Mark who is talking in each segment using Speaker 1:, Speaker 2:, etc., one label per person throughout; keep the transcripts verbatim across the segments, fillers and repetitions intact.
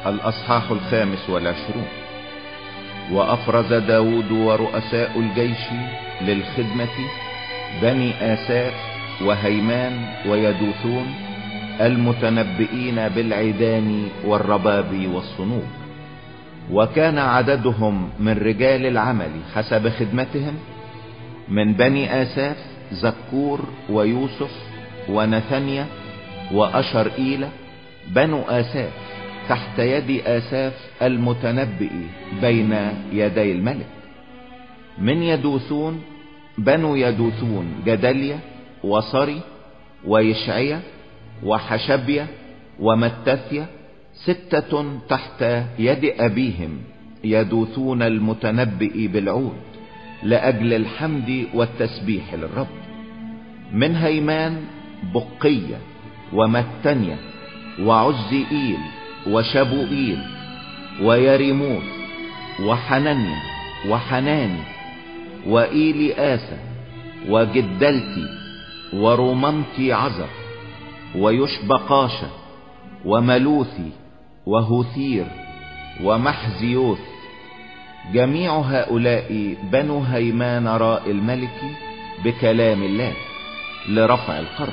Speaker 1: الأصحاح الخامس والعشرون. وأفرز داود ورؤساء الجيش للخدمة بني آساف وهيمان ويدوثون المتنبئين بالعيدان والرباب والصنوب. وكان عددهم من رجال العمل حسب خدمتهم: من بني آساف زكور ويوسف ونثنيا وأشرئيل بنو آساف تحت يد آساف المتنبئ بين يدي الملك. من يدوثون بنو يدوثون جدليا وصري ويشعيا وحشبيا ومتثيا ستة تحت يد أبيهم يدوثون المتنبئ بالعود لأجل الحمد والتسبيح للرب. من هيمان بقية ومتنيا وعزئيل وشبوئيل ويريموت وحننيا وحناني وإيلي آسى وجدلتي وروممتي عزر ويشبقاشة وملوثي وهوثير ومحزيوث. جميع هؤلاء بنو هيمان راء الملك بكلام الله لرفع القرب.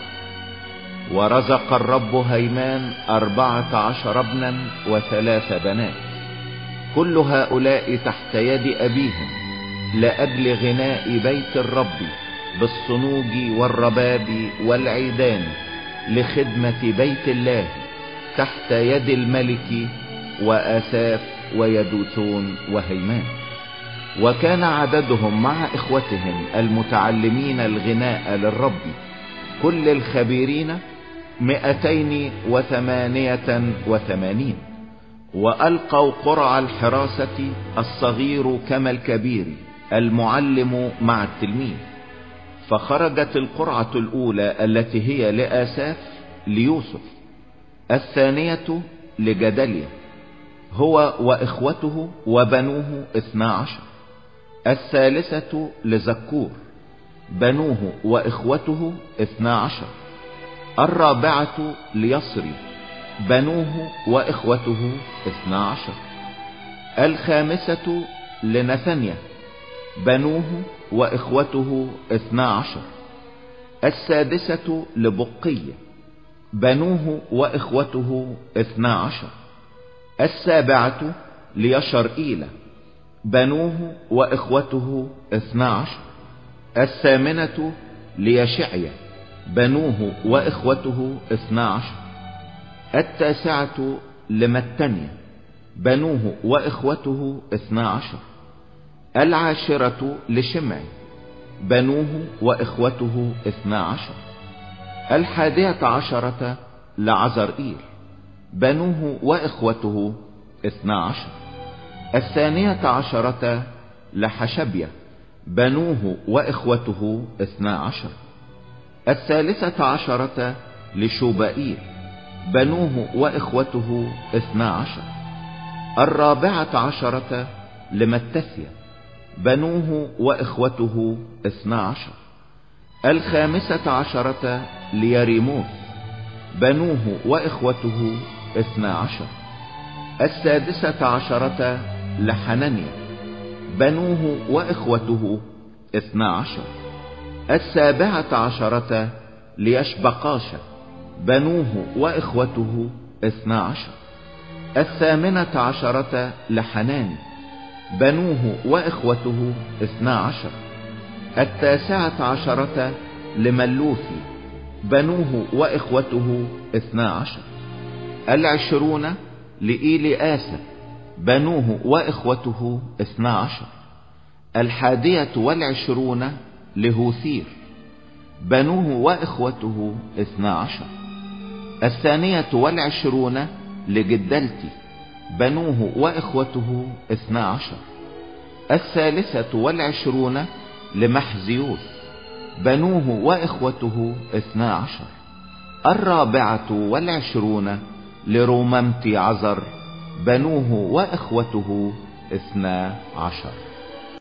Speaker 1: ورزق الرب هيمان أربعة عشر ابنا وثلاث بنات، كل هؤلاء تحت يد أبيهم لأجل غناء بيت الرب بالصنوج والرباب والعيدان لخدمة بيت الله تحت يد الملك وآساف ويدوثون وهيمان. وكان عددهم مع إخوتهم المتعلمين الغناء للرب كل الخبيرين مئتين وثمانية وثمانين. وألقوا قرع الحراسة الصغير كما الكبير المعلم مع التلميذ. فخرجت القرعة الأولى التي هي لآساف ليوسف، الثانية لجدليا هو وإخوته وبنوه اثنا عشر، الثالثة لزكور بنوه وإخوته اثنا عشر، الرابعة ليصري بنوه وإخوته اثنا عشر، الخامسة لنثنيا بنوه وإخوته اثنا عشر، السادسة لبقية بنوه وإخوته اثنا عشر، السابعة ليشرئيل بنوه وإخوته اثنا عشر، الثامنة ليشعيا بنوه وإخوته اثنا عشر، التاسعة لمتنيا بنوه وإخوته اثنا عشر، العاشرة لشمعي بنوه وإخوته اثنا عشر، الحادية عشرة لعزرئيل بنوه وإخوته اثنا عشر، الثانية عشرة لحشبيا بنوه وإخوته اثنا عشر، الثالثة عشرة لشوبائيل بنوه وإخوته اثنا عشر، الرابعة عشرة لمتثيا بنوه وإخوته اثنا عشر، الخامسة عشرة ليريموت بنوه وإخوته اثنا عشر، السادسة عشرة لحننيا بنوه وإخوته اثنا عشر، السابعة عشرة ليشبقاشة بنوه وإخوته اثنا عشر، الثامنة عشرة لحناني بنوه وإخوته اثنا عشر، التاسعة عشرة لملوثي بنوه وإخوته اثنا عشر، العشرون لإيلي آسى بنوه وإخوته اثنا عشر، الحادية والعشرون لهوثير بنوه وإخوته اثنا عشر، الثانية والعشرون لجدلتي بنوه وإخوته اثنا عشر، الثالثة والعشرون لمحزيوث بنوه وإخوته اثنا عشر، الرابعة والعشرون لروممتي عزر بنوه وإخوته اثنا عشر.